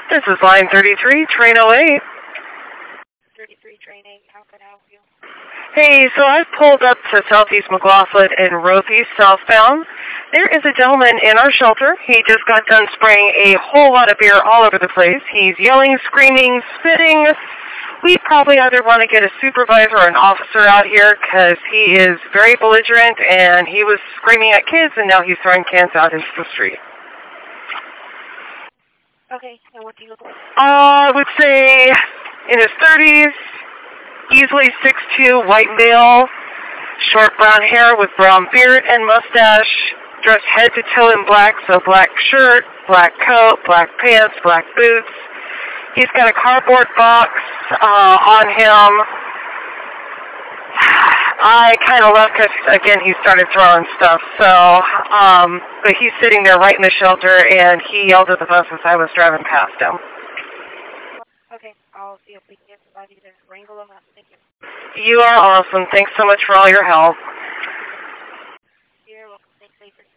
This is line 33, train 08. 33 train 8, how can I help you? Hey, so I've pulled up to Southeast McLaughlin and Rothy southbound. There is a gentleman in our shelter. He just got done spraying a whole lot of beer all over the place. He's yelling, screaming, spitting. We probably either want to get a supervisor or an officer out here because he is very belligerent and he was screaming at kids and now he's throwing cans out into the street. Okay, and what do you look like? I would say in his 30s, easily 6'2", white male, short brown hair with brown beard and mustache, dressed head to toe in black, so black shirt, black coat, black pants, black boots. He's got a cardboard box on him. I kind of left because, again, he started throwing stuff. So, but he's sitting there right in the shelter, and he yelled at the bus as I was driving past him. Okay, I'll see if we can get somebody to wrangle him up. Thank you. You are awesome. Thanks so much for all your help.